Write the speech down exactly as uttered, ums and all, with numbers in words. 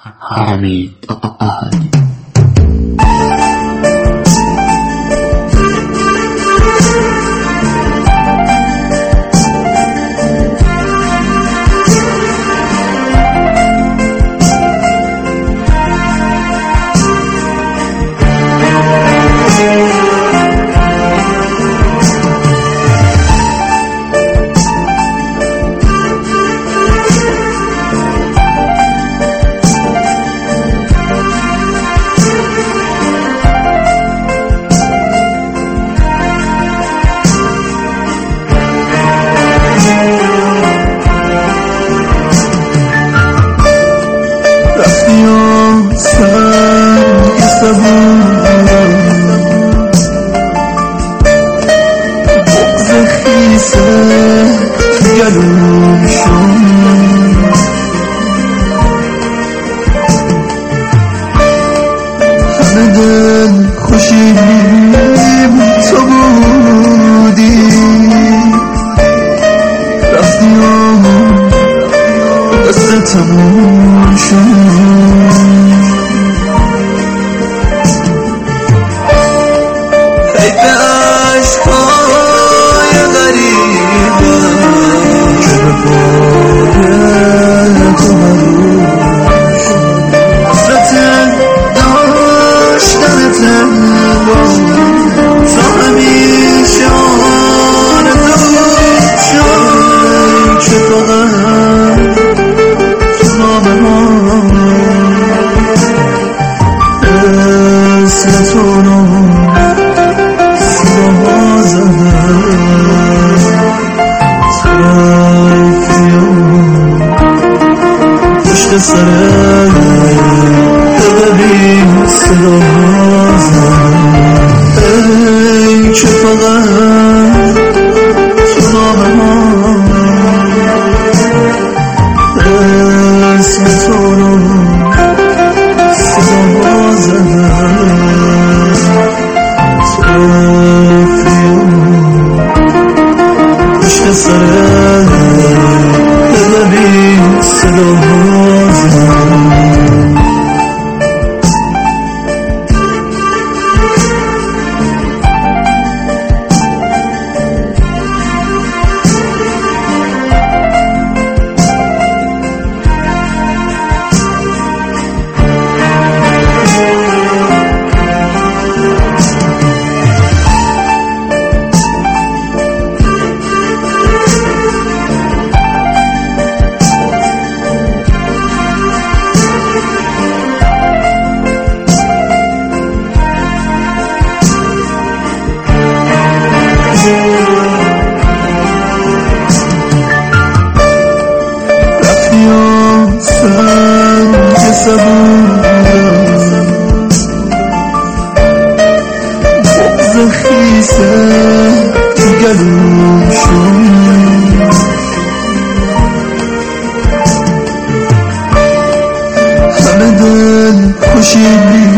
حمید احدی. سنگ صبورم بغض خیسه تو گلوم شد همه دل خوشیدیم تو بودی رفتی و قصه تموم شد سره ببین صدا زد ای که فقط تو نامه ها اسم تو رو صدا زد توفیم پشت سره ببین صدا سنگ صبورم بغض خیسه تو گلوم شد همه دل خوشیدیم